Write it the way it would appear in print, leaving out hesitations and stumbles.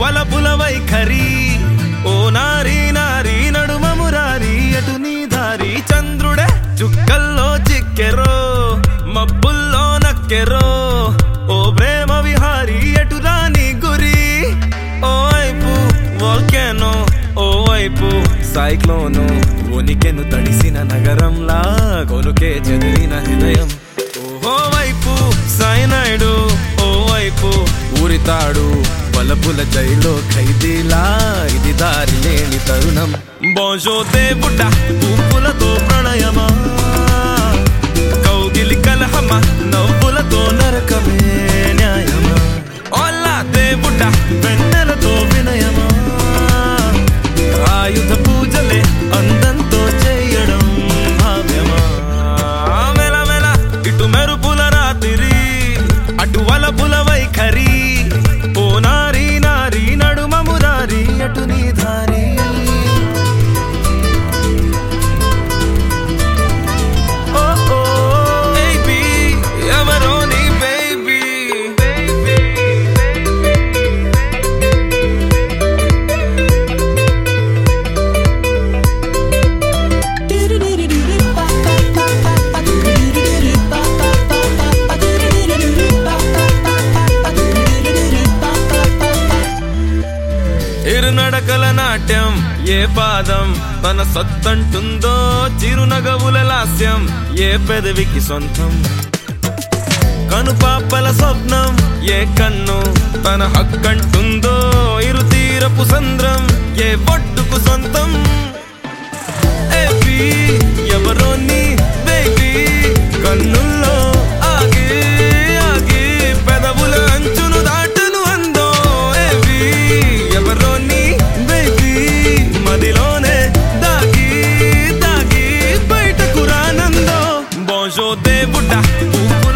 వలపుల వైఖరి ఓ నారీ నారీ నడుమ మురారి అటు నీ దారి చంద్రుడే చుక్కల్లో చిక్కెరో మబ్బుల్లో నక్కెరో ఓ ప్రేమ విహారి ఎటు రాని గురి ఓ వైపు వోల్కెనో ఓ వైపు సైక్లోను ఉనికెను తడిసిన నగరంలా కొనుకే చెదిరిన హృదయం ఓ వైపు సైనైడు ఓ వైపు ఊరితాడు వలపుల జైలో ఖైదీలా ఇది దారి లేని తరుణం బోజో దేవుడ పువ్వులతో ప్రణయమా కౌగిలి కలహమా నవ్వులతో నరకమే న్యాయమా ఓలా దేవుడ వెన్నెలతో వినయమా ఆయుధ పూజలే అందంతో చేయడం భావ్యమా మెల మెల ఇటు మెరుపుల రాత్రి అటు వలపుల వైఖరి ఓ నారీ నారీ నడుమ మురారి అటు నీ దారి నడకల నాట్యం ఏ పాదం తన సత్తంటుందో చిరునగవుల లాస్యం ఏ పెదవికి సొంతం కనుపాపల స్వప్నం ఏ కన్ను తన హక్కంటుందో ఇరు తీరపు సంద్రం ఏ ఒడ్డుకు సొంతం ఎవరో నీ బేబీ కన్నుల్లో ఆగి ఆగి పెదవుల అంచును దాటును అందో ఎవరో నీ బేబీ మదిలోనే దాగి దాగి బయటకు రానందో బోజో దేవుడ